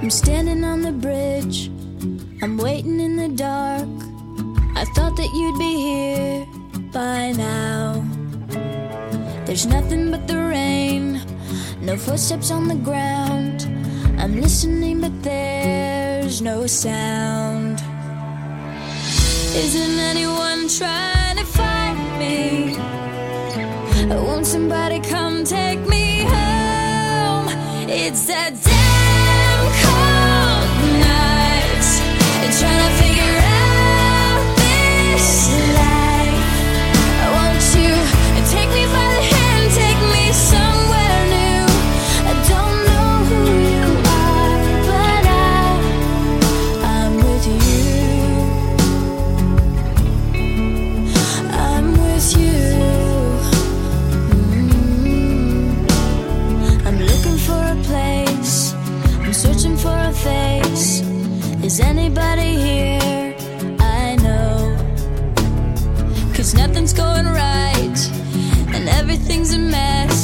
I'm standing on the bridge, I'm waiting in the dark. I thought that you'd be here by now. There's nothing but the rain, no footsteps on the ground. I'm listening but there's no sound. Isn't anyone trying to find me? Won't somebody come take me home? It's that damn cold night, trying to figure out this life. Won't you take me by the hand, take me somewhere new? I don't know who you are, but I'm with you. I'm with you. I'm looking for a place, I'm searching for a face. Is anybody here? I know, 'cause nothing's going right and everything's a mess.